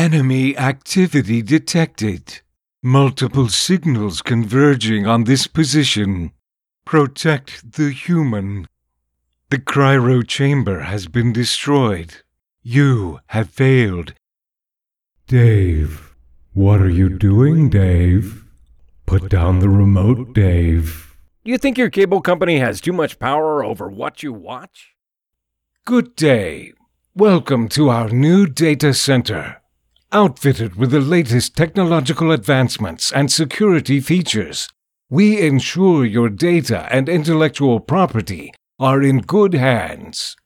Enemy activity detected. Multiple signals converging on this position. Protect the human. The cryo chamber has been destroyed. You have failed. Dave, what are you doing, Dave? Put down the remote, Dave. You think your cable company has too much power over what you watch? Good day. Welcome to our new data center. Outfitted with the latest technological advancements and security features, we ensure your data and intellectual property are in good hands.